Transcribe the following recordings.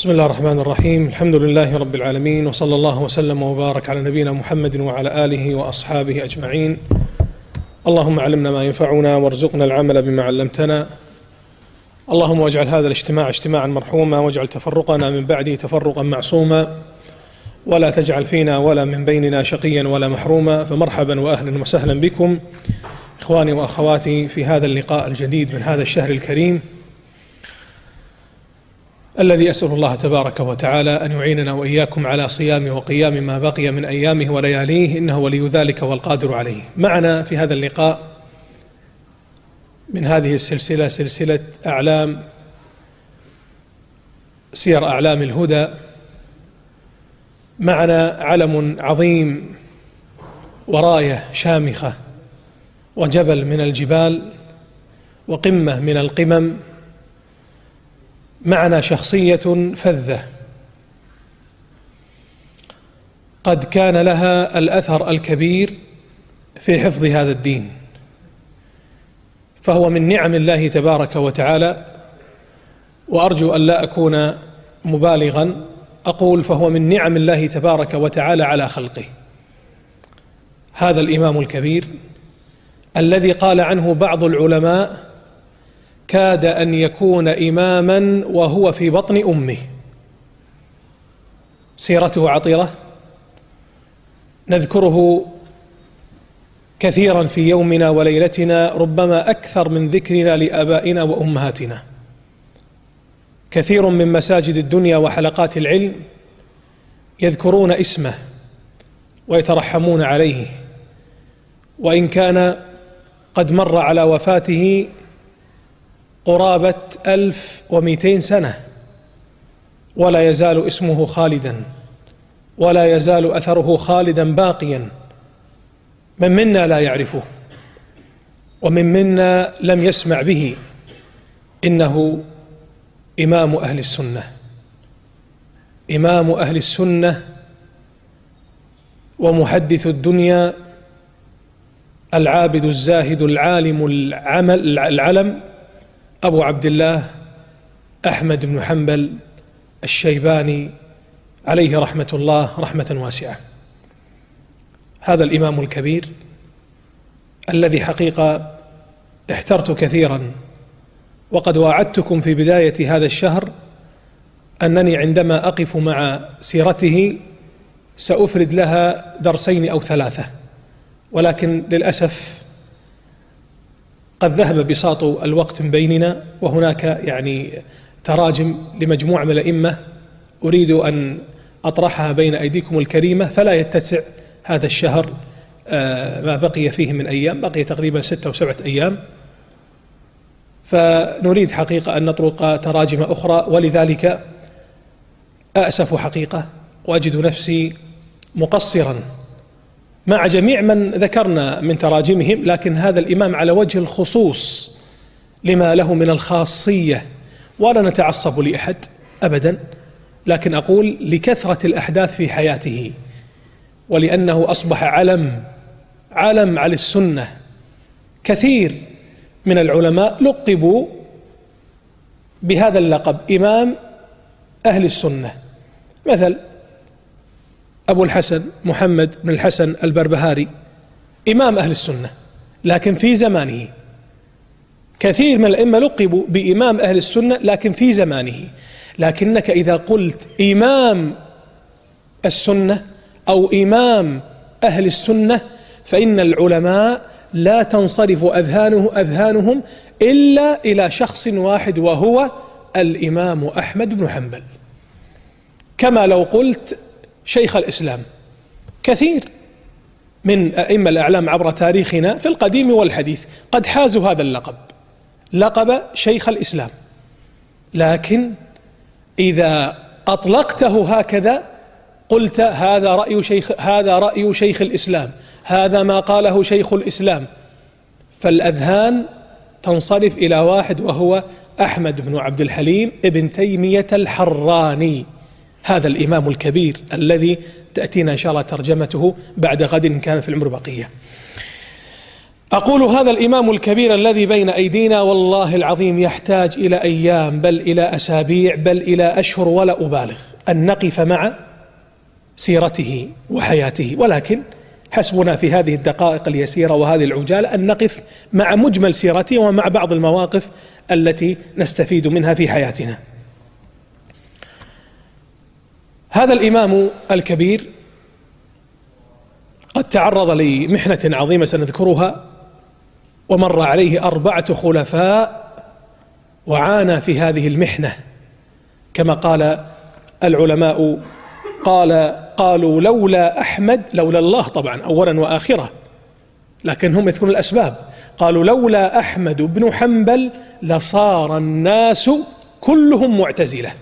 بسم الله الرحمن الرحيم. الحمد لله رب العالمين، وصلى الله وسلم وبارك على نبينا محمد وعلى آله وأصحابه أجمعين. اللهم علمنا ما ينفعنا وارزقنا العمل بما علمتنا. اللهم واجعل هذا الاجتماع اجتماعا مرحوما، واجعل تفرقنا من بعده تفرقا معصوما، ولا تجعل فينا ولا من بيننا شقيا ولا محروما. فمرحبا وأهلا وسهلا بكم إخواني وأخواتي في هذا اللقاء الجديد من هذا الشهر الكريم الذي أسأل الله تبارك وتعالى أن يعيننا وإياكم على صيام وقيام ما بقي من أيامه ولياليه، إنه ولي ذلك والقادر عليه. معنا في هذا اللقاء من هذه السلسلة سلسلة سير أعلام الهدى. معنا علم عظيم وراية شامخة وجبل من الجبال وقمة من القمم. معنا شخصية فذة قد كان لها الأثر الكبير في حفظ هذا الدين، فهو من نعم الله تبارك وتعالى، وأرجو أن لا أكون مبالغا أقول فهو من نعم الله تبارك وتعالى على خلقه. هذا الإمام الكبير الذي قال عنه بعض العلماء كاد أن يكون إماما وهو في بطن أمه. سيرته عطرة نذكره كثيرا في يومنا وليلتنا، ربما أكثر من ذكرنا لآبائنا وأمهاتنا. كثير من مساجد الدنيا وحلقات العلم يذكرون اسمه ويترحمون عليه، وإن كان قد مر على وفاته قرابة 1200 سنة، ولا يزال اسمه خالدا، ولا يزال أثره خالدا باقيا. من منا لا يعرفه، ومن منا لم يسمع به. إنه إمام أهل السنة، إمام أهل السنة ومحدث الدنيا، العابد الزاهد العالم العلم، أبو عبد الله أحمد بن حنبل الشيباني عليه رحمة الله رحمة واسعة. هذا الإمام الكبير الذي حقيقة احترت كثيرا، وقد وعدتكم في بداية هذا الشهر أنني عندما أقف مع سيرته سأفرد لها درسين أو ثلاثة، ولكن للأسف قد ذهب بساط الوقت من بيننا، وهناك تراجم لمجموعة من الأئمة أريد أن أطرحها بين أيديكم الكريمة، فلا يتسع هذا الشهر ما بقي فيه من أيام، بقي تقريبا 6 أو 7 أيام، فنريد حقيقة أن نطرق تراجم أخرى. ولذلك أأسف حقيقة، وأجد نفسي مقصرا مع جميع من ذكرنا من تراجمهم، لكن هذا الإمام على وجه الخصوص لما له من الخاصية، ولا نتعصب لأحد أبدا، لكن أقول لكثرة الأحداث في حياته، ولأنه أصبح علم على السنة. كثير من العلماء لقبوا بهذا اللقب، إمام أهل السنة، مثل أبو الحسن محمد بن الحسن البربهاري إمام أهل السنة، لكن في زمانه. كثير من الأئمة لقبوا بإمام أهل السنة لكن في زمانه. لكنك إذا قلت إمام السنة أو إمام أهل السنة فإن العلماء لا تنصرف أذهانهم إلا إلى شخص واحد، وهو الإمام أحمد بن حنبل. كما لو قلت شيخ الإسلام. كثير من أئمة الأعلام عبر تاريخنا في القديم والحديث قد حازوا هذا اللقب، لقب شيخ الإسلام، لكن إذا أطلقته هكذا قلت هذا رأي شيخ الإسلام، هذا ما قاله شيخ الإسلام، فالأذهان تنصرف إلى واحد، وهو أحمد بن عبد الحليم ابن تيمية الحراني، هذا الإمام الكبير الذي تأتينا إن شاء الله ترجمته بعد غد إن كان في العمر بقية. أقول هذا الإمام الكبير الذي بين أيدينا والله العظيم يحتاج إلى أيام، بل إلى أسابيع، بل إلى أشهر، ولا أبالغ أن نقف مع سيرته وحياته، ولكن حسبنا في هذه الدقائق اليسيرة وهذه العجالة أن نقف مع مجمل سيرته ومع بعض المواقف التي نستفيد منها في حياتنا. هذا الإمام الكبير قد تعرض لمحنة عظيمة سنذكرها، ومر عليه 4 خلفاء وعانى في هذه المحنة، كما قال العلماء قالوا لولا أحمد، لولا الله طبعا أولا وآخرة، لكن هم يذكرون الأسباب، قالوا لولا أحمد بن حنبل لصار الناس كلهم معتزلة.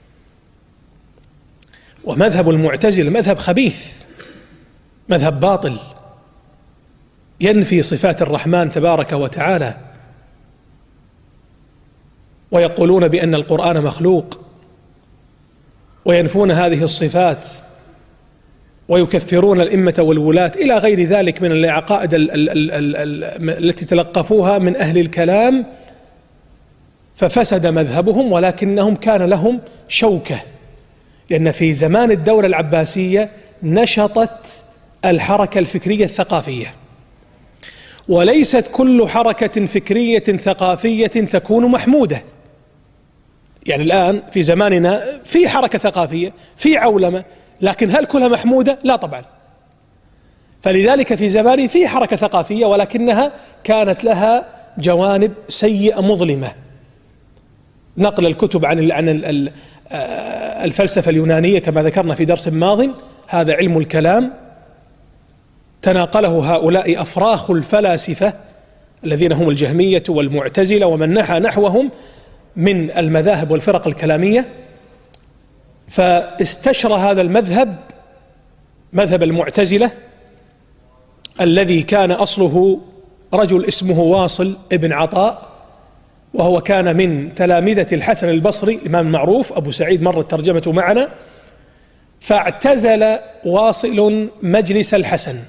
ومذهب المعتزلة مذهب خبيث، مذهب باطل، ينفي صفات الرحمن تبارك وتعالى، ويقولون بأن القرآن مخلوق، وينفون هذه الصفات، ويكفرون الأئمة والولاة إلى غير ذلك من العقائد التي تلقفوها من أهل الكلام، ففسد مذهبهم. ولكنهم كان لهم شوكة، لأن في زمان الدولة العباسية نشطت الحركة الفكرية الثقافية، وليست كل حركة فكرية ثقافية تكون محمودة. يعني الآن في زماننا في حركة ثقافية، في عولمة، لكن هل كلها محمودة؟ لا طبعا. فلذلك في زمانه في حركة ثقافية، ولكنها كانت لها جوانب سيئة مظلمة. نقل الكتب عن الفلسفة اليونانية كما ذكرنا في درس ماض، هذا علم الكلام تناقله هؤلاء أفراخ الفلاسفة الذين هم الجهمية والمعتزلة ومن نحى نحوهم من المذاهب والفرق الكلامية، فاستشرى هذا المذهب، مذهب المعتزلة، الذي كان أصله رجل اسمه واصل ابن عطاء، وهو كان من تلامذة الحسن البصري، إمام معروف أبو سعيد، مرت ترجمته معنا. فاعتزل واصل مجلس الحسن،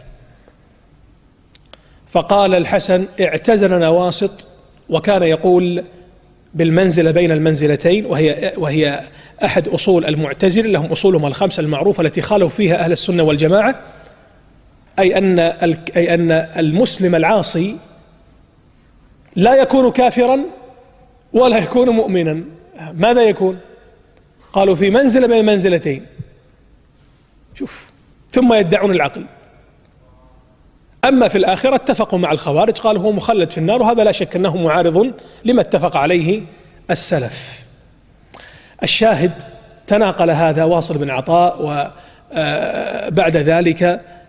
فقال الحسن اعتزلنا واسط، وكان يقول بالمنزلة بين المنزلتين، وهي أحد أصول المعتزلة، لهم أصولهم الخمسة المعروفة التي خالفوا فيها أهل السنة والجماعة، أي أن المسلم العاصي لا يكون كافرا ولا يكون مؤمنا. ماذا يكون؟ قالوا في منزلة بين المنزلتين. شوف، ثم يدعون العقل. أما في الآخرة اتفقوا مع الخوارج، قالوا هو مخلد في النار، وهذا لا شك أنه معارض لما اتفق عليه السلف. الشاهد تناقل هذا واصل بن عطاء، وبعد ذلك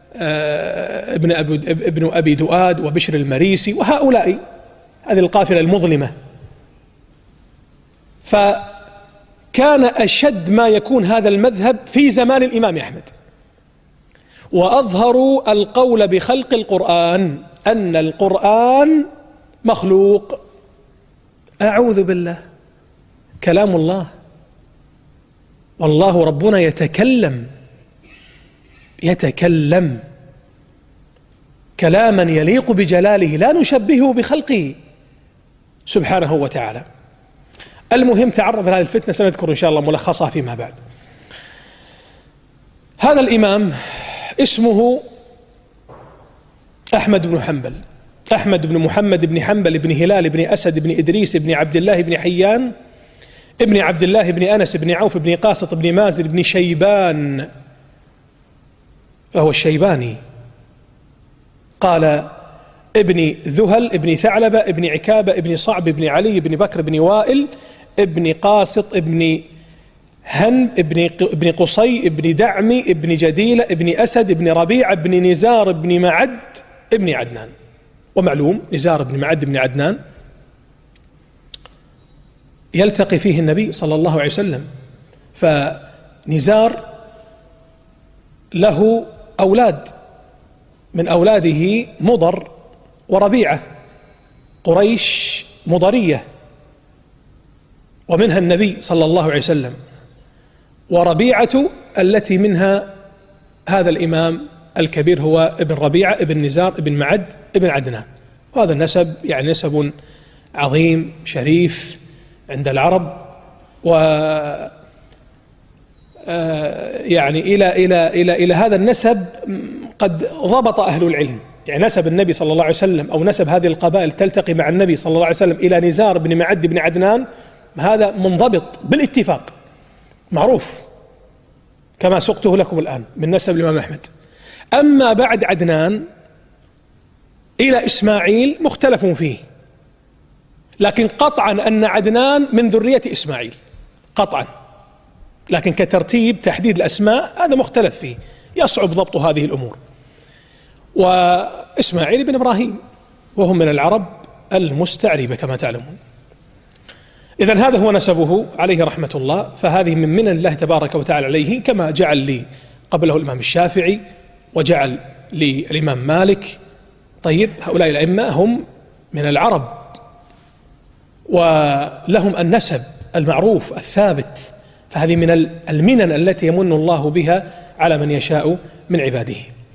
ابن أبي دؤاد وبشر المريسي وهؤلاء، هذه القافلة المظلمة. فكان أشد ما يكون هذا المذهب في زمان الإمام أحمد، وأظهروا القول بخلق القرآن، أن القرآن مخلوق. أعوذ بالله، كلام الله، والله ربنا يتكلم كلاما يليق بجلاله، لا نشبهه بخلقه سبحانه وتعالى. المهم تعرض لهذه الفتنة، سنذكر إن شاء الله ملخصها فيما بعد. هذا الإمام اسمه أحمد بن حنبل، أحمد بن محمد بن حنبل بن هلال بن أسد بن إدريس بن عبد الله بن حيان ابن عبد الله بن أنس بن عوف بن قاسط بن مازن بن شيبان، فهو الشيباني. قال ابن ذهل ابن ثعلبة ابن عكابة ابن صعب ابن علي ابن بكر ابن وائل ابن قاسط ابن هن ابن قصي ابن دعمي ابن جديلة ابن أسد ابن ربيعة ابن نزار ابن معد ابن عدنان. ومعلوم نزار ابن معد ابن عدنان يلتقي فيه النبي صلى الله عليه وسلم، فنزار له أولاد، من أولاده مضر وربيعة، قريش مضرية، ومنها النبي صلى الله عليه وسلم، وربيعة التي منها هذا الإمام الكبير هو ابن ربيعة ابن نزار ابن معد ابن عدنان. وهذا النسب يعني نسب عظيم شريف عند العرب، و يعني إلى هذا النسب قد ضبط أهل العلم. يعني نسب النبي صلى الله عليه وسلم أو نسب هذه القبائل تلتقي مع النبي صلى الله عليه وسلم إلى نزار بن معد بن عدنان، هذا منضبط بالاتفاق معروف كما سقته لكم الآن من نسب الإمام أحمد. أما بعد عدنان إلى إسماعيل مختلف فيه، لكن قطعا أن عدنان من ذرية إسماعيل قطعا، لكن كترتيب تحديد الأسماء هذا مختلف فيه، يصعب ضبط هذه الأمور. وإسماعيل بن إبراهيم وهم من العرب المستعربة كما تعلمون. إذن هذا هو نسبه عليه رحمة الله، فهذه من منن الله تبارك وتعالى عليه، كما جعل لي قبله الإمام الشافعي وجعل لي الإمام مالك. طيب، هؤلاء الأئمة هم من العرب ولهم النسب المعروف الثابت، فهذه من المنن التي يمن الله بها على من يشاء من عباده.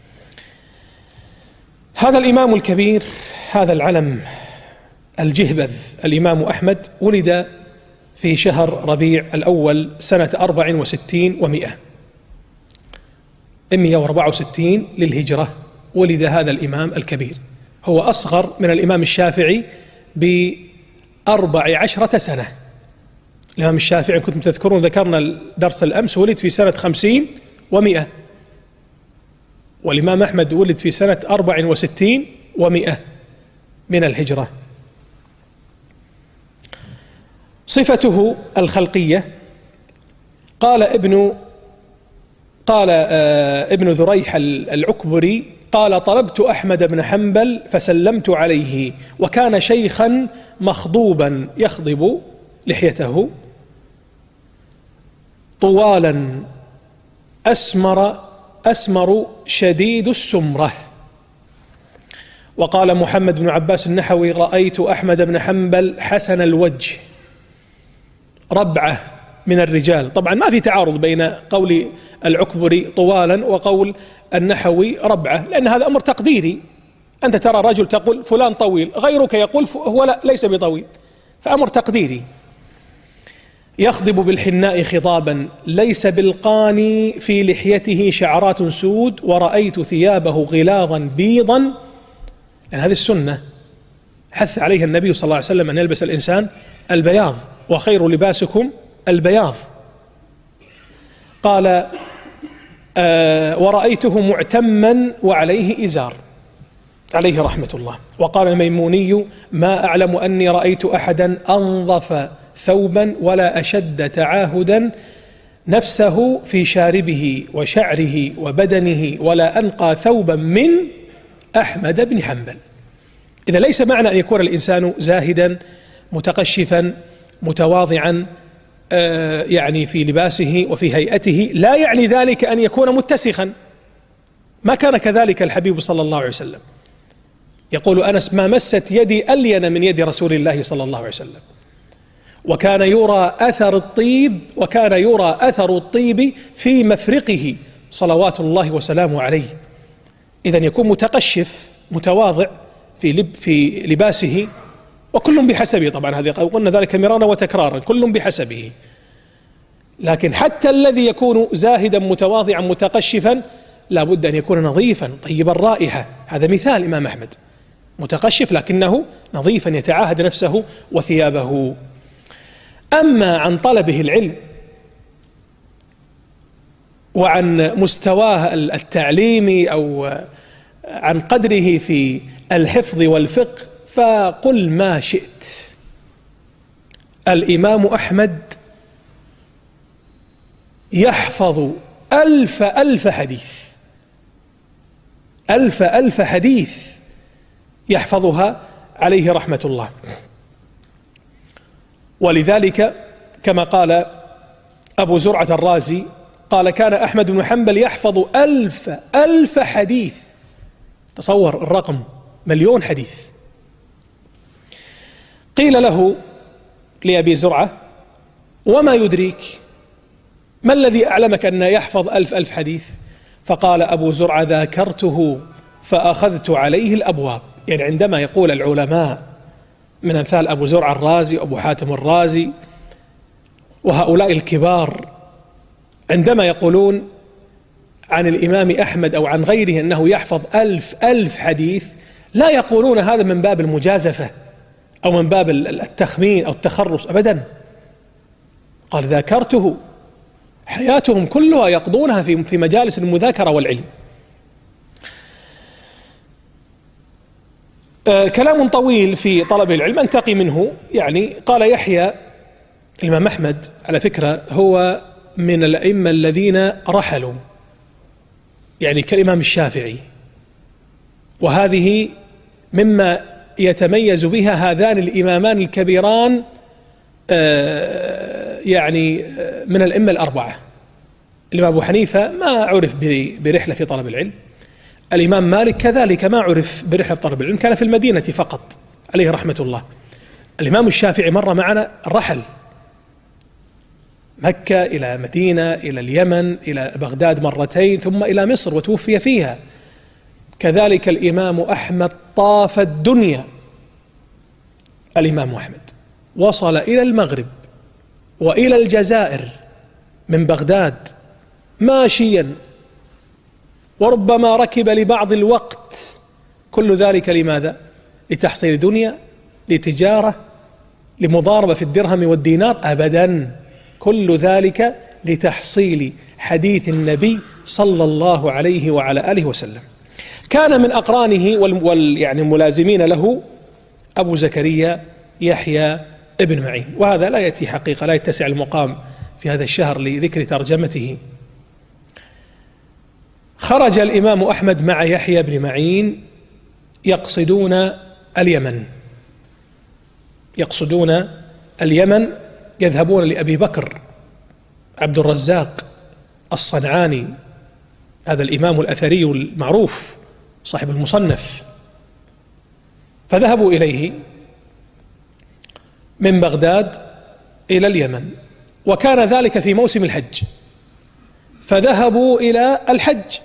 هذا الإمام الكبير، هذا العلم الجهبذ الإمام أحمد، ولد في شهر ربيع الأول سنة 64 و100، 164 للهجرة ولد هذا الإمام الكبير. هو أصغر من الإمام الشافعي ب14 سنة. الإمام الشافعي كنتم تذكرون ذكرنا الدرس الأمس ولد في سنة 50 و100، والإمام أحمد ولد في سنة 64 و100 من الهجرة. صفته الخلقية، قال ابن ذريح العكبري قال: طلبت أحمد بن حنبل فسلمت عليه، وكان شيخا مخضوبا يخضب لحيته، طوالا أسمر شديد السمرة. وقال محمد بن عباس النحوي: رأيت أحمد بن حنبل حسن الوجه ربعة من الرجال. طبعا ما في تعارض بين قول العكبري طوالا وقول النحوي ربعة، لأن هذا أمر تقديري. أنت ترى رجل تقول فلان طويل، غيرك يقول هو ليس بطويل، فأمر تقديري. يخضب بالحناء خضابا ليس بالقاني، في لحيته شعرات سود، ورأيت ثيابه غلاظا بيضا. يعني هذه السنة حث عليها النبي صلى الله عليه وسلم أن يلبس الإنسان البياض، وخير لباسكم البياض. قال: ورأيته معتما وعليه إزار، عليه رحمة الله. وقال الميموني: ما أعلم أني رأيت أحدا أنظف ثوبا ولا أشد تعاهدا نفسه في شاربه وشعره وبدنه، ولا أنقى ثوبا من أحمد بن حنبل. إذا ليس معنى أن يكون الإنسان زاهدا متقشفا متواضعا يعني في لباسه وفي هيئته، لا يعني ذلك أن يكون متسخا. ما كان كذلك الحبيب صلى الله عليه وسلم. يقول أنس: ما مست يدي ألين من يد رسول الله صلى الله عليه وسلم. وكان يرى أثر الطيب في مفرقه صلوات الله وسلامه عليه. إذن يكون متقشف متواضع في لباسه، وكل بحسبه. طبعا هذه قلنا ذلك مرارا وتكرارا، كل بحسبه. لكن حتى الذي يكون زاهدا متواضعا متقشفا لا بد أن يكون نظيفا طيب الرائحة. هذا مثال إمام أحمد، متقشف لكنه نظيفا يتعاهد نفسه وثيابه. أما عن طلبه العلم وعن مستواه التعليمي أو عن قدره في الحفظ والفقه فقل ما شئت. الإمام أحمد يحفظ ألف حديث، ألف حديث يحفظها عليه رحمة الله. ولذلك كما قال أبو زرعة الرازي قال: كان أحمد بن حنبل يحفظ ألف حديث. تصور الرقم، 1,000,000 حديث. قيل له لأبي زرعة: وما يدريك، ما الذي أعلمك أن يحفظ ألف حديث؟ فقال أبو زرعة: ذاكرته فأخذت عليه الأبواب. يعني عندما يقول العلماء من أمثال أبو زرع الرازي وأبو حاتم الرازي وهؤلاء الكبار، عندما يقولون عن الإمام أحمد أو عن غيره أنه يحفظ 1000 حديث، لا يقولون هذا من باب المجازفة أو من باب التخمين أو التخرص أبدا. قال ذاكرته، حياتهم كلها يقضونها في مجالس المذاكرة والعلم. كلام طويل في طلب العلم أنتقي منه. يعني قال يحيى الإمام أحمد على فكرة هو من الأئمة الذين رحلوا، يعني كالإمام الشافعي، وهذه مما يتميز بها هذان الإمامان الكبيران يعني من الأئمة الأربعة. الإمام أبو حنيفة ما عرف برحلة في طلب العلم، الإمام مالك كذلك ما عرف برحلة طلب العلم، كان في المدينة فقط عليه رحمة الله. الإمام الشافعي مر معنا رحل مكة إلى مدينة إلى اليمن إلى بغداد مرتين ثم إلى مصر وتوفي فيها. كذلك الإمام أحمد طاف الدنيا. الإمام أحمد وصل إلى المغرب وإلى الجزائر من بغداد ماشيا، وربما ركب لبعض الوقت. كل ذلك لماذا؟ لتحصيل دنيا، لتجارة، لمضاربة في الدرهم والدينار؟ أبدا، كل ذلك لتحصيل حديث النبي صلى الله عليه وعلى آله وسلم. كان من أقرانه يعني الملازمين له أبو زكريا يحيى ابن معين، وهذا لا يأتي حقيقة، لا يتسع المقام في هذا الشهر لذكر ترجمته. خرج الإمام أحمد مع يحيى بن معين يقصدون اليمن، يذهبون لأبي بكر عبد الرزاق الصنعاني، هذا الإمام الأثري المعروف صاحب المصنف، فذهبوا إليه من بغداد إلى اليمن، وكان ذلك في موسم الحج، فذهبوا إلى الحج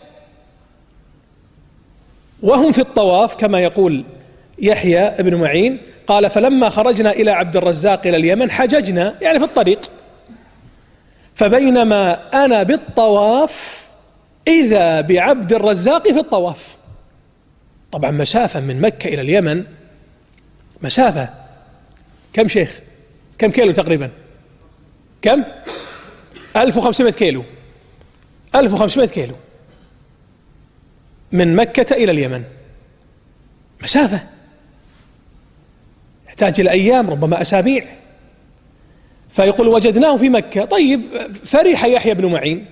وهم في الطواف كما يقول يحيى ابن معين، قال فلما خرجنا إلى عبد الرزاق إلى اليمن حججنا، يعني في الطريق، فبينما أنا بالطواف إذا بعبد الرزاق في الطواف. طبعا مسافة من مكة إلى اليمن مسافة كم شيخ؟ كم كيلو تقريبا؟ كم؟ 1500 كيلو. 1500 كيلو من مكة إلى اليمن، مسافة يحتاج إلى أيام ربما أسابيع. فيقول وجدناه في مكة. طيب، فرح يحيى بن معين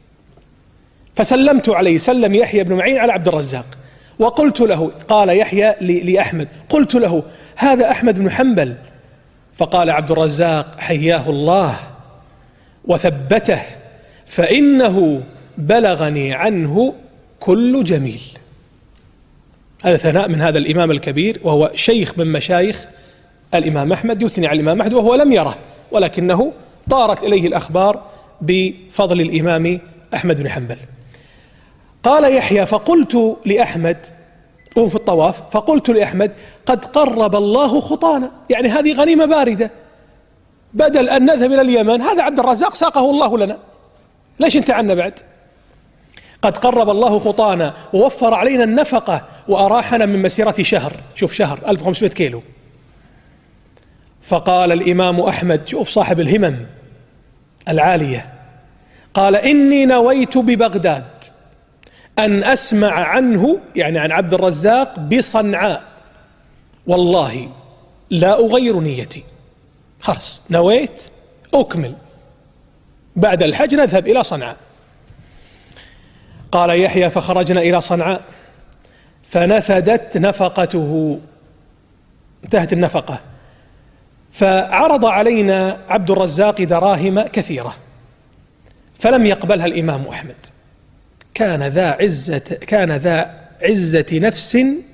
فسلمت عليه، سلم يحيى بن معين على عبد الرزاق، وقلت له، قال يحيى لأحمد، قلت له هذا أحمد بن حنبل، فقال عبد الرزاق حياه الله وثبته فإنه بلغني عنه كل جميل. هذا ثناء من هذا الإمام الكبير، وهو شيخ من مشايخ الإمام أحمد، يثني على الإمام أحمد وهو لم يره، ولكنه طارت إليه الأخبار بفضل الإمام أحمد بن حنبل. قال يحيى فقلت لأحمد وهو في الطواف، فقلت لأحمد قد قرب الله خطانا، يعني هذه غنيمة باردة، بدل أن نذهب إلى اليمن هذا عبد الرزاق ساقه الله لنا، ليش انت عنا بعد؟ قد قرب الله خطانا ووفر علينا النفقة وأراحنا من مسيرة شهر. شوف، شهر 1500 كيلو. فقال الإمام أحمد، شوف صاحب الهمم العالية، قال إني نويت ببغداد أن أسمع عنه، يعني عن عبد الرزاق، بصنعاء، والله لا أغير نيتي، خلاص نويت أكمل، بعد الحج نذهب إلى صنعاء. قال يحيى فخرجنا إلى صنعاء فنفدت نفقته، انتهت النفقة، فعرض علينا عبد الرزاق دراهم كثيرة فلم يقبلها الإمام أحمد. كان ذا عزة نفس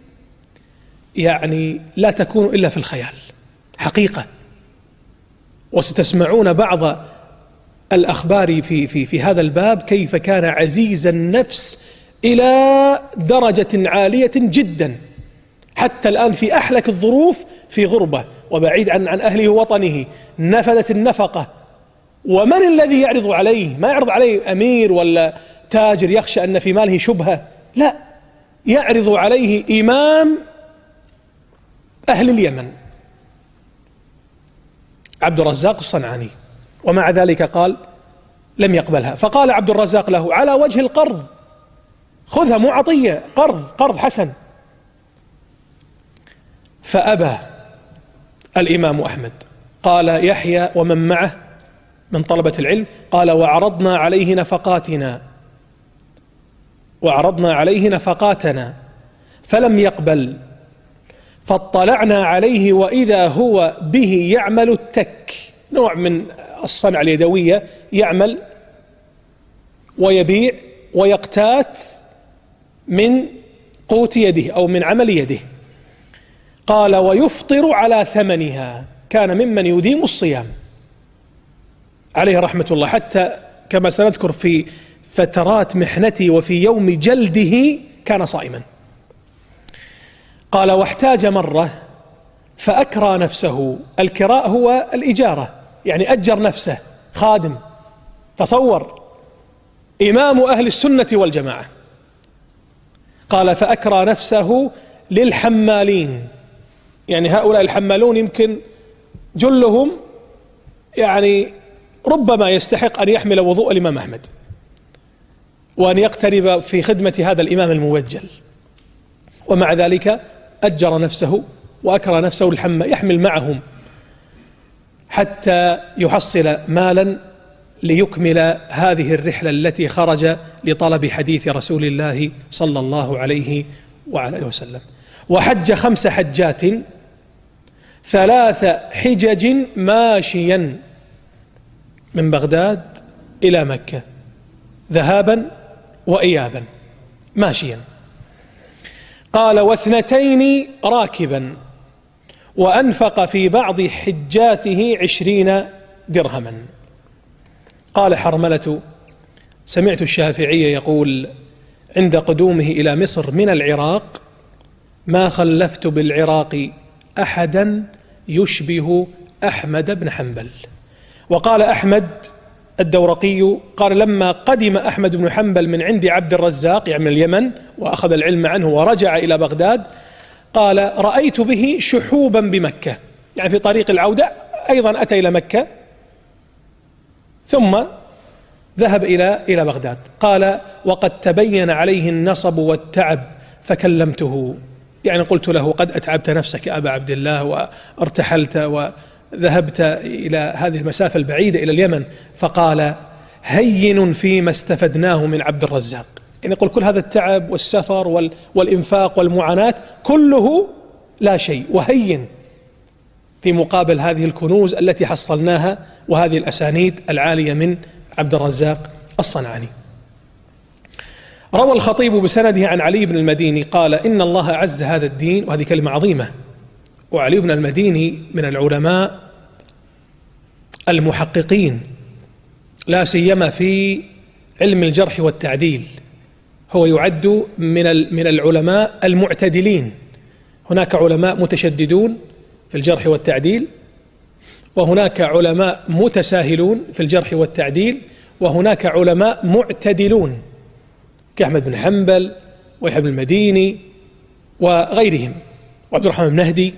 يعني لا تكون إلا في الخيال حقيقة. وستسمعون بعض الأخبار في هذا الباب كيف كان عزيز النفس إلى درجة عالية جدا، حتى الآن في أحلك الظروف في غربة وبعيد عن أهله ووطنه، نفذت النفقة، ومن الذي يعرض عليه؟ ما يعرض عليه أمير ولا تاجر يخشى أن في ماله شبهة، لا، يعرض عليه إمام أهل اليمن عبد الرزاق الصنعاني، ومع ذلك قال لم يقبلها. فقال عبد الرزاق له على وجه القرض، خذها مو عطية، قرض حسن. فأبى الإمام أحمد. قال يحيى ومن معه من طلبة العلم، قال وعرضنا عليه نفقاتنا فلم يقبل، فاطلعنا عليه وإذا هو به يعمل التك، نوع من الصنعة اليدوية، يعمل ويبيع ويقتات من قوت يده أو من عمل يده. قال ويفطر على ثمنها، كان ممن يديم الصيام عليه رحمة الله، حتى كما سنذكر في فترات محنته وفي يوم جلده كان صائما. قال واحتاج مرة فأكرى نفسه، الكراء هو الإجارة، يعني أجر نفسه خادم. تصور إمام أهل السنة والجماعة. قال فأكرى نفسه للحمالين، يعني هؤلاء الحمالون يمكن جلهم يعني ربما يستحق أن يحمل وضوء الإمام أحمد وأن يقترب في خدمة هذا الإمام المبجل، ومع ذلك أجر نفسه وأكرى نفسه يحمل معهم حتى يحصل مالا ليكمل هذه الرحلة التي خرج لطلب حديث رسول الله صلى الله عليه وعلى آله وسلم. وحج 5 حجات 3 حجج ماشيا من بغداد إلى مكة، ذهابا وإيابا ماشيا. قال و2 راكبا، وأنفق في بعض حجاته 20 درهما. قال حرملة سمعت الشافعي يقول عند قدومه إلى مصر من العراق ما خلفت بالعراق أحدا يشبه أحمد بن حنبل. وقال أحمد الدورقي قال لما قدم أحمد بن حنبل من عند عبد الرزاق يعني من اليمن وأخذ العلم عنه ورجع إلى بغداد، قال رأيت به شحوبا بمكة، يعني في طريق العودة أيضا أتى إلى مكة ثم ذهب إلى بغداد. قال وقد تبين عليه النصب والتعب فكلمته، يعني قلت له قد أتعبت نفسك يا أبا عبد الله وارتحلت وذهبت إلى هذه المسافة البعيدة إلى اليمن. فقال هين فيما استفدناه من عبد الرزاق، يعني يقول كل هذا التعب والسفر والإنفاق والمعاناة كله لا شيء، وهين في مقابل هذه الكنوز التي حصلناها وهذه الأسانيد العالية من عبد الرزاق الصنعاني. روى الخطيب بسنده عن علي بن المديني قال إن الله أعز هذا الدين، وهذه كلمة عظيمة، وعلي بن المديني من العلماء المحققين لا سيما في علم الجرح والتعديل، هو يعد من العلماء المعتدلين. هناك علماء متشددون في الجرح والتعديل، وهناك علماء متساهلون في الجرح والتعديل، وهناك علماء معتدلون كأحمد بن حنبل ويحيى بن المديني وغيرهم وعبد الرحمن بن مهدي.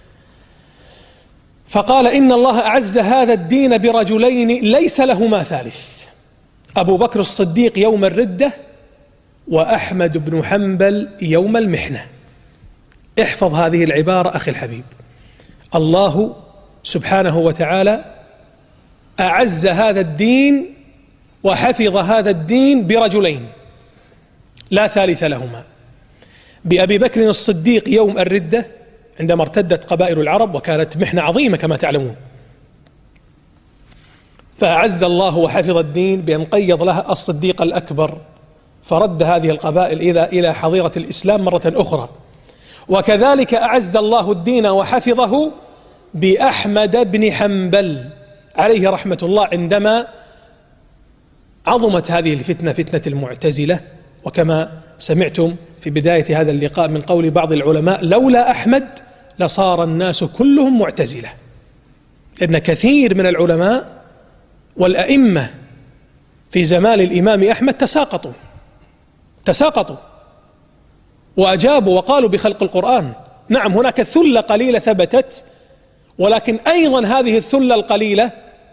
فقال إن الله أعز هذا الدين برجلين ليس لهما ثالث، أبو بكر الصديق يوم الردة وأحمد بن حنبل يوم المحنة. احفظ هذه العبارة أخي الحبيب، الله سبحانه وتعالى أعز هذا الدين وحفظ هذا الدين برجلين لا ثالث لهما، بأبي بكر الصديق يوم الردة عندما ارتدت قبائل العرب وكانت محنة عظيمة كما تعلمون، فأعز الله وحفظ الدين بأن قيض لها الصديق الأكبر فرد هذه القبائل إلى حظيرة الإسلام مرة أخرى. وكذلك أعز الله الدين وحفظه بأحمد بن حنبل عليه رحمة الله عندما عظمت هذه الفتنة فتنة المعتزلة، وكما سمعتم في بداية هذا اللقاء من قول بعض العلماء: لولا أحمد لصار الناس كلهم معتزلة. لأن كثير من العلماء والأئمة في زمان الإمام أحمد تساقطوا وأجابوا وقالوا بخلق القرآن. نعم، هناك ثلة قليلة ثبتت، ولكن أيضا هذه الثلة القليلة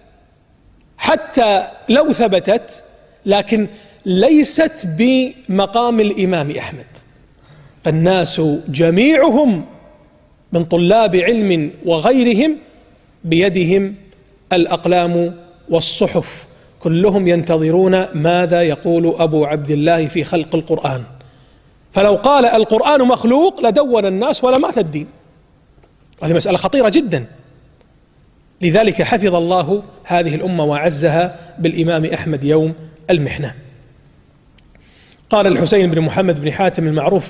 حتى لو ثبتت لكن ليست بمقام الإمام أحمد. فالناس جميعهم من طلاب علم وغيرهم بيدهم الأقلام والصحف، كلهم ينتظرون ماذا يقول أبو عبد الله في خلق القرآن. فلو قال القرآن مخلوق لدون الناس ولا مات الدين. هذه مسألة خطيرة جدا. لذلك حفظ الله هذه الأمة وعزها بالإمام أحمد يوم المحنة. قال الحسين بن محمد بن حاتم المعروف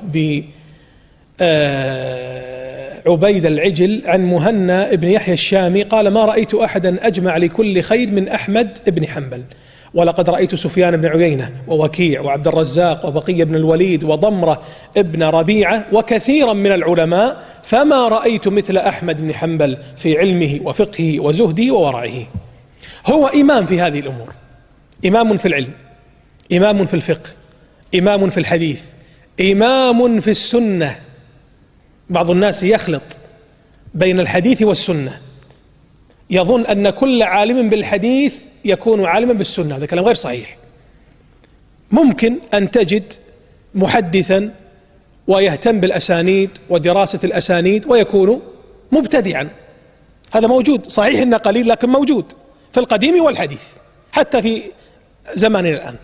بعبيد العجل عن مهنا بن يحيى الشامي قال: ما رأيت أحدا أجمع لكل خير من أحمد بن حنبل، ولقد رأيت سفيان بن عيينة ووكيع وعبد الرزاق وبقية بن الوليد وضمرة ابن ربيعة وكثيرا من العلماء، فما رأيت مثل أحمد بن حنبل في علمه وفقهه وزهده وورعه. هو إمام في هذه الأمور، إمام في العلم، إمام في الفقه، إمام في الحديث، إمام في السنة. بعض الناس يخلط بين الحديث والسنة، يظن أن كل عالم بالحديث يكون عالما بالسنة. هذا كلام غير صحيح. ممكن أن تجد محدثا ويهتم بالأسانيد ودراسة الأسانيد ويكون مبتدعا، هذا موجود، صحيح إنه قليل لكن موجود في القديم والحديث حتى في زماننا الآن.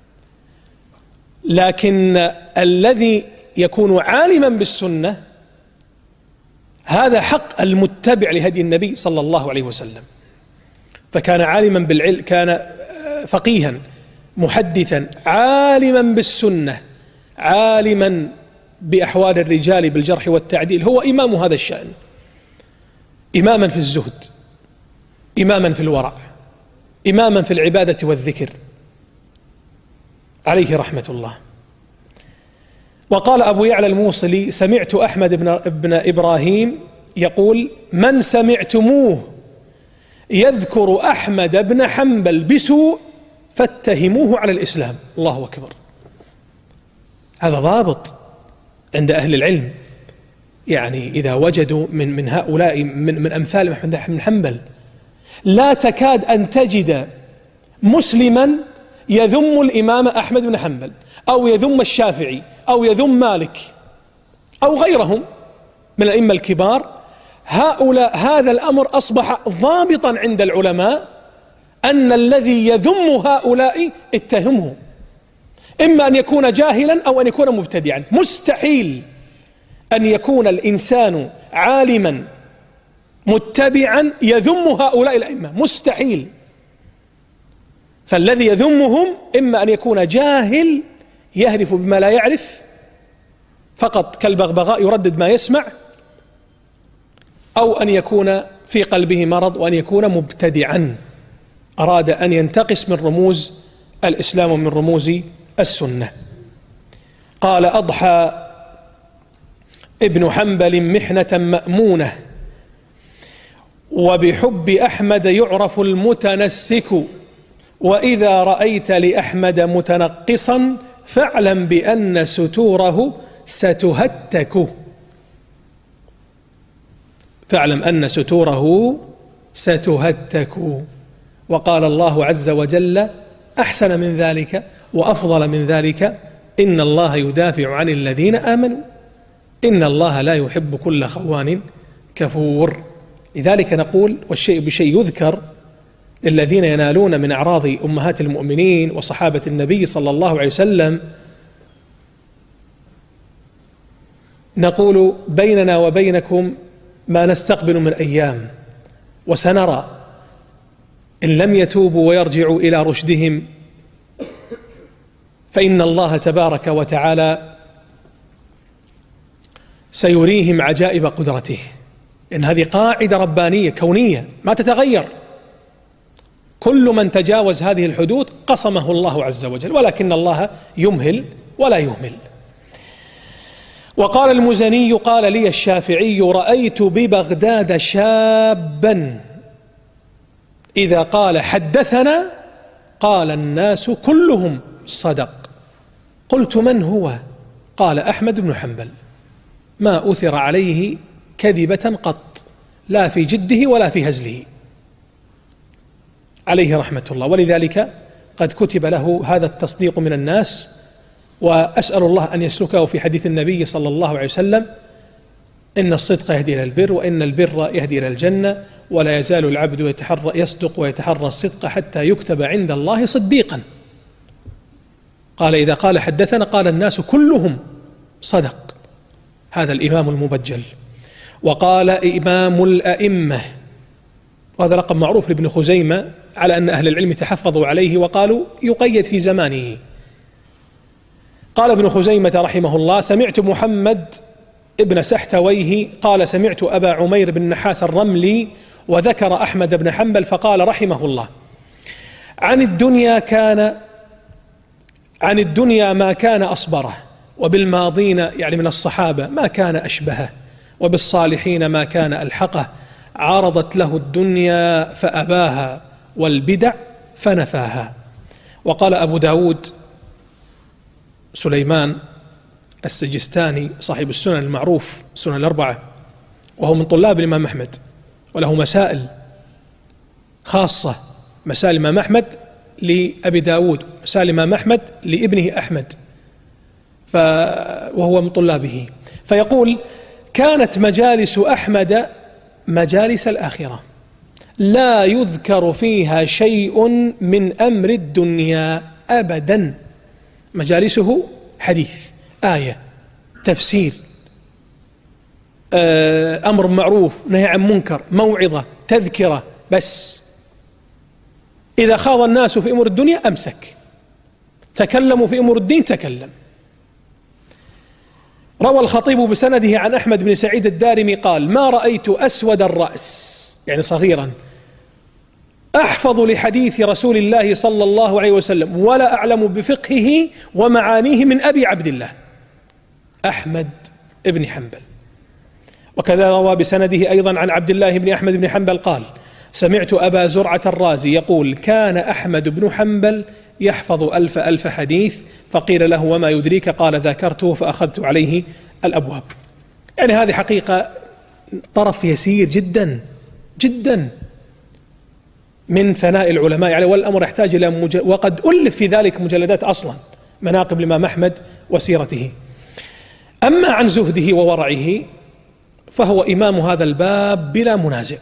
لكن الذي يكون عالما بالسنة هذا حق المتبع لهدي النبي صلى الله عليه وسلم. فكان عالما بالعلم، كان فقيها محدثا عالما بالسنة، عالما بأحوال الرجال بالجرح والتعديل، هو إمام هذا الشأن، إماما في الزهد، إماما في الورع، إماما في العبادة والذكر، عليه رحمة الله. وقال أبو يعلى الموصلي: سمعت أحمد بن إبراهيم يقول: من سمعتموه يذكر أحمد بن حنبل بسوء فاتهموه على الإسلام. الله أكبر. هذا ضابط عند أهل العلم. يعني إذا وجدوا من هؤلاء من أمثال أحمد بن حنبل، لا تكاد أن تجد مسلما يذم الإمام أحمد بن حنبل أو يذم الشافعي أو يذم مالك أو غيرهم من الأئمة الكبار. هؤلاء هذا الأمر أصبح ضابطا عند العلماء، أن الذي يذم هؤلاء اتهمه، إما أن يكون جاهلا أو أن يكون مبتدعا. مستحيل أن يكون الإنسان عالما متبعا يذم هؤلاء الأئمة، مستحيل. فالذي يذمهم إما أن يكون جاهل يهرف بما لا يعرف فقط كالبغبغاء يردد ما يسمع، أو أن يكون في قلبه مرض وأن يكون مبتدعا أراد أن ينتقص من رموز الإسلام ومن رموز السنة. قال: أضحى ابن حنبل محنة مأمونة، وبحب أحمد يعرف المتنسك، وإذا رأيت لأحمد متنقصا فاعلم بأن ستوره ستهتك. فاعلم أن ستوره ستهتك. وقال الله عز وجل أحسن من ذلك وأفضل من ذلك: إن الله يدافع عن الذين آمنوا إن الله لا يحب كل خوان كفور. لذلك نقول: والشيء بشيء يذكر للذين ينالون من أعراض أمهات المؤمنين وصحابة النبي صلى الله عليه وسلم، نقول: بيننا وبينكم ما نستقبل من أيام، وسنرى إن لم يتوبوا ويرجعوا إلى رشدهم فإن الله تبارك وتعالى سيريهم عجائب قدرته. إن هذه قاعدة ربانية كونية ما تتغير. كل من تجاوز هذه الحدود قصمه الله عز وجل، ولكن الله يمهل ولا يهمل. وقال المزني قال لي الشافعي: رأيت ببغداد شابا إذا قال حدثنا قال الناس كلهم صدق. قلت: من هو؟ قال: أحمد بن حنبل، ما أثر عليه كذبة قط، لا في جده ولا في هزله، عليه رحمة الله. ولذلك قد كتب له هذا التصديق من الناس، وأسأل الله أن يسلكه في حديث النبي صلى الله عليه وسلم: إن الصدق يهدي إلى البر، وإن البر يهدي إلى الجنة، ولا يزال العبد يصدق ويتحرى الصدق حتى يكتب عند الله صديقا. قال: إذا قال حدثنا قال الناس كلهم صدق. هذا الإمام المبجل. وقال: إمام الأئمة، وهذا رقم معروف لابن خزيمة، على أن أهل العلم تحفظوا عليه وقالوا يقيد في زمانه. قال ابن خزيمة رحمه الله: سمعت محمد ابن سحتويه قال: سمعت أبا عمير بن نحاس الرملي وذكر أحمد بن حنبل فقال رحمه الله: عن الدنيا ما كان أصبره، وبالماضين يعني من الصحابة ما كان أشبهه، وبالصالحين ما كان ألحقه. عارضت له الدنيا فأباها، والبدع فنفاها. وقال أبو داود سليمان السجستاني صاحب السنن المعروف السنن الأربعة، وهو من طلاب الإمام أحمد، وله مسائل خاصة، مسائل الإمام أحمد لأبي داود، مسائل الإمام أحمد لابنه أحمد، وهو من طلابه. فيقول: كانت مجالس أحمد مجالس الآخرة، لا يذكر فيها شيء من أمر الدنيا أبدا. مجالسه حديث، آية، تفسير، أمر معروف، نهي عن منكر، موعظة، تذكرة، بس. إذا خاض الناس في أمور الدنيا أمسك، تكلموا في أمور الدين تكلم. روى الخطيب بسنده عن أحمد بن سعيد الدارمي قال: ما رأيت أسود الرأس، يعني صغيرا، أحفظ لحديث رسول الله صلى الله عليه وسلم ولا أعلم بفقهه ومعانيه من أبي عبد الله أحمد بن حنبل. وكذا روى بسنده أيضا عن عبد الله بن أحمد بن حنبل قال: سمعت أبا زرعة الرازي يقول: كان أحمد بن حنبل يحفظ ألف حديث. فقيل له: وما يدريك؟ قال: ذاكرته فأخذت عليه الأبواب. يعني هذه حقيقة طرف يسير جدا جدا من ثناء العلماء عليه، والأمر يحتاج إلى وقد ألف في ذلك مجلدات أصلا، مناقب الإمام أحمد وسيرته. أما عن زهده وورعه فهو إمام هذا الباب بلا منازع،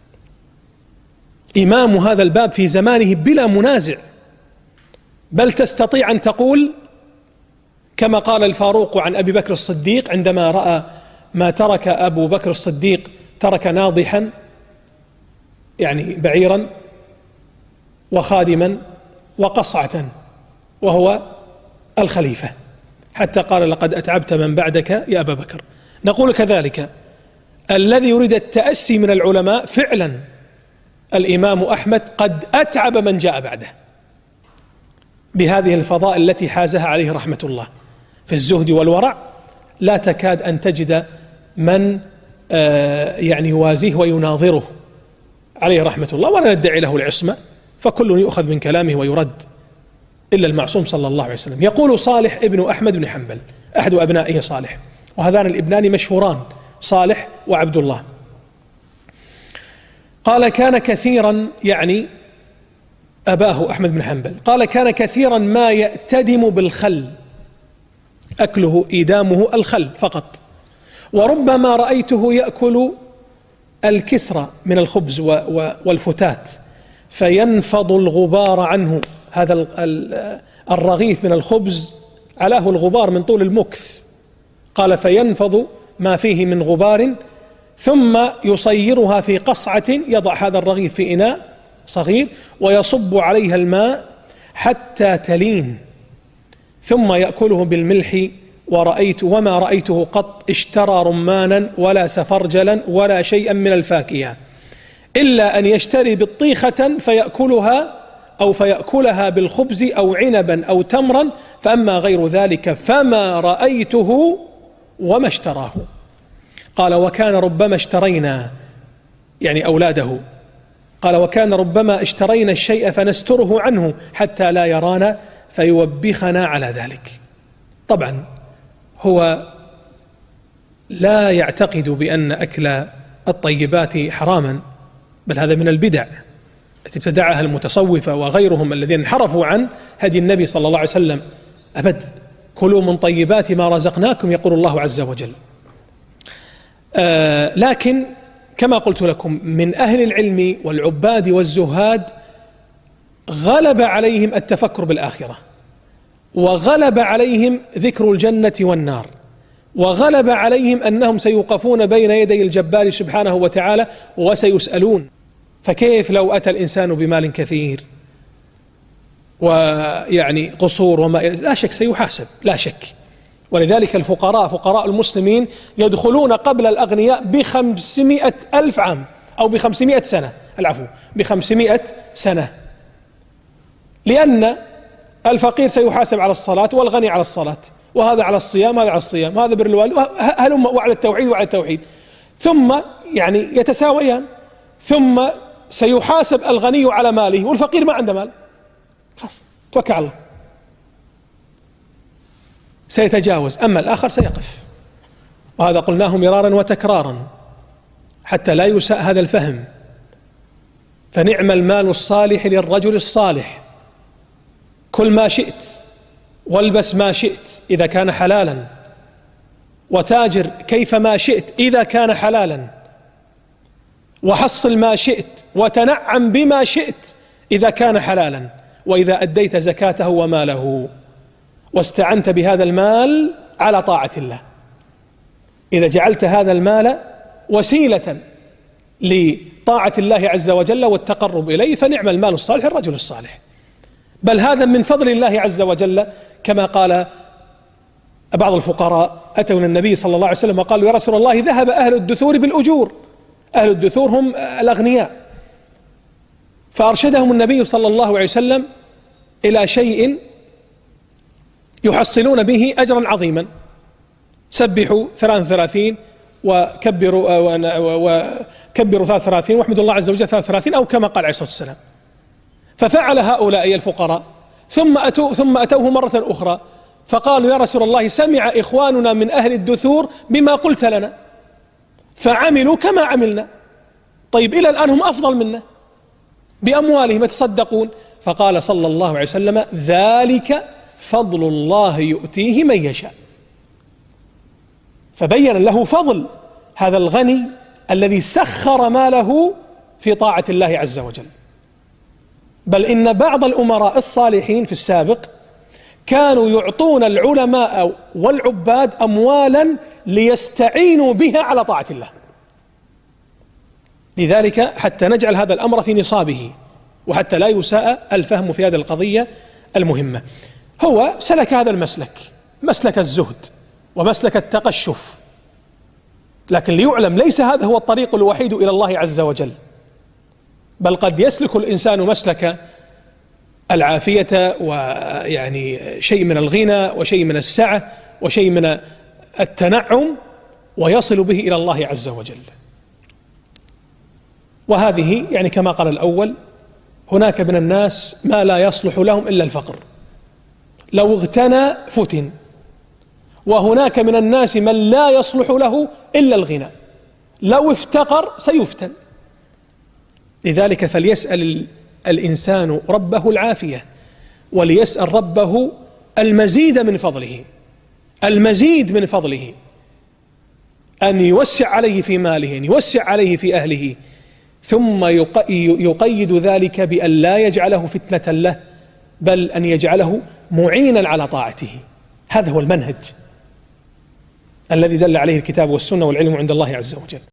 إمام هذا الباب في زمانه بلا منازع. بل تستطيع أن تقول كما قال الفاروق عن أبي بكر الصديق عندما رأى ما ترك أبو بكر الصديق، ترك ناضحا يعني بعيرا وخادما وقصعة وهو الخليفة، حتى قال: لقد أتعبت من بعدك يا أبا بكر. نقول كذلك الذي يريد التأسي من العلماء فعلا الإمام أحمد قد أتعب من جاء بعده بهذه الفضائل التي حازها عليه رحمة الله في الزهد والورع. لا تكاد أن تجد من يعني يوازيه ويناظره عليه رحمة الله، ولا ندعي له العصمة، فكل يؤخذ من كلامه ويرد إلا المعصوم صلى الله عليه وسلم. يقول صالح ابن أحمد بن حنبل أحد أبنائه صالح، وهذان الابنان مشهوران صالح وعبد الله، قال: كان كثيرا، يعني أباه أحمد بن حنبل، قال: كان كثيرا ما يأتدم بالخل، أكله إيدامه الخل فقط، وربما رأيته يأكل الكسرة من الخبز والفتات فينفض الغبار عنه. هذا الرغيف من الخبز علاه الغبار من طول المكث، قال: فينفض ما فيه من غبار، ثم يصيرها في قصعة، يضع هذا الرغيف في إناء صغير ويصب عليها الماء حتى تلين، ثم يأكله بالملح. وما رأيته قط اشترى رمانا ولا سفرجلا ولا شيئا من الفاكهة إلا أن يشتري بطيخة فيأكلها بالخبز أو عنبا أو تمرا، فأما غير ذلك فما رأيته وما اشتراه. قال وكان ربما اشترينا، يعني أولاده، قال وكان ربما اشترينا الشيء فنستره عنه حتى لا يرانا فيوبخنا على ذلك. طبعا هو لا يعتقد بأن أكل الطيبات حراما، بل هذا من البدع التي ابتدعها المتصوفة وغيرهم الذين انحرفوا عن هدي النبي صلى الله عليه وسلم. أبد، كلوا من طيبات ما رزقناكم يقول الله عز وجل. لكن كما قلت لكم من أهل العلم والعباد والزهاد غلب عليهم التفكر بالآخرة، وغلب عليهم ذكر الجنة والنار، وغلب عليهم أنهم سيوقفون بين يدي الجبار سبحانه وتعالى وسيسألون. فكيف لو أتى الإنسان بمال كثير ويعني قصور وما، لا شك سيحاسب، لا شك. ولذلك الفقراء، فقراء المسلمين، يدخلون قبل الأغنياء ب500,000 عام أو ب500 سنة، العفو، ب500 سنة، لأن الفقير سيحاسب على الصلاة والغني على الصلاة، وهذا على الصيام، هذا على الصيام، هذا بر الوالد، وعلى التوحيد وعلى التوحيد، ثم يعني يتساويان. ثم سيحاسب الغني على ماله والفقير ما عنده مال، خلاص توكل على الله، سيتجاوز. أما الآخر سيقف، وهذا قلناه مرارا وتكرارا حتى لا يساء هذا الفهم. فنعم المال الصالح للرجل الصالح، كل ما شئت والبس ما شئت إذا كان حلالا، وتاجر كيف ما شئت إذا كان حلالا، وحصل ما شئت وتنعم بما شئت إذا كان حلالا، وإذا أديت زكاته وماله واستعنت بهذا المال على طاعة الله، إذا جعلت هذا المال وسيلة لطاعة الله عز وجل والتقرب إليه، فنعم المال الصالح الرجل الصالح. بل هذا من فضل الله عز وجل، كما قال بعض الفقراء أتوا النبي صلى الله عليه وسلم وقالوا يا رسول الله ذهب أهل الدثور بالأجور، أهل الدثور هم الأغنياء، فأرشدهم النبي صلى الله عليه وسلم إلى شيء يحصلون به أجرا عظيما: سبحوا 33 وكبروا 33 واحمدوا الله عز وجل 33، أو كما قال عليه الصلاة والسلام. ففعل هؤلاء الفقراء، ثم أتوه مرة أخرى فقالوا يا رسول الله سمع إخواننا من أهل الدثور بما قلت لنا فعملوا كما عملنا، طيب إلى الآن هم أفضل منا بأموالهم يتصدقون. فقال صلى الله عليه وسلم ذلك فضل الله يؤتيه من يشاء. فبين له فضل هذا الغني الذي سخر ماله في طاعة الله عز وجل. بل إن بعض الأمراء الصالحين في السابق كانوا يعطون العلماء والعباد أموالا ليستعينوا بها على طاعة الله. لذلك حتى نجعل هذا الأمر في نصابه، وحتى لا يساء الفهم في هذه القضية المهمة. هو سلك هذا المسلك، مسلك الزهد ومسلك التقشف، لكن ليعلم ليس هذا هو الطريق الوحيد إلى الله عز وجل، بل قد يسلك الإنسان مسلك العافية، ويعني شيء من الغنى وشيء من السعة وشيء من التنعم، ويصل به إلى الله عز وجل. وهذه يعني كما قال الأول، هناك من الناس ما لا يصلح لهم إلا الفقر، لو اغتنى فتن، وهناك من الناس من لا يصلح له إلا الغنى، لو افتقر سيفتن. لذلك فليسأل الإنسان ربه العافية، وليسأل ربه المزيد من فضله، المزيد من فضله، أن يوسع عليه في ماله، أن يوسع عليه في أهله، ثم يقيد ذلك بأن لا يجعله فتنة له، بل أن يجعله معينا على طاعته. هذا هو المنهج الذي دل عليه الكتاب والسنة والعلم عند الله عز وجل.